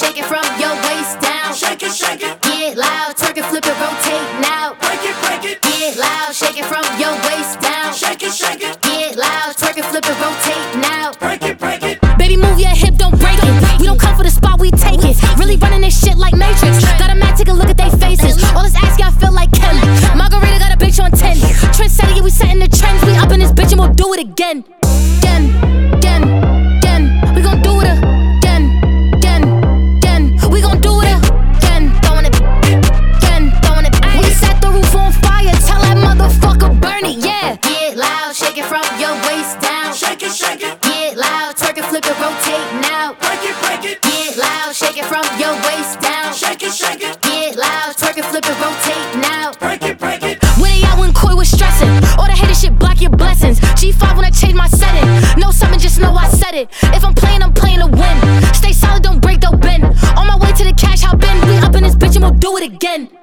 shake it from your waist down. Shake it, shake it. Get loud, twerk it, flip it, rotate now. Break it, break it. Get loud, shake it from your waist down. Shake it, shake it. Get loud, twerk it, flip it, rotate now. Break it, break it. Baby, move your hip, don't break it. We don't come for the spot, we take it. Really running this shit like Matrix. Got a mad, take a look at they faces. All this ass, yeah, I feel like Kim. Margarita got a bitch on 10. Trend setter, yeah, we setting the trends. We up in this bitch and we'll do it again. We gon' do it again. We gon' do it again. Throwing it. We set the roof on fire. Tell that motherfucker burn it, yeah. Get loud, shake it from your waist down. Shake it, shake it. Get loud, twerk it, flip it, rotate now. Break it, break it. Get loud, shake it from your waist down. Shake it, shake it. Get loud, twerk it, flip it, rotate now. Break it, break it. Where they at when Koi was stressing? All the hater shit block your blessings. G5 when I change my setting. Know something, just know I said it. If I'm playing to win. Stay solid, don't break, don't bend. On my way to the cash, hop in. We up in this bitch and we'll do it again.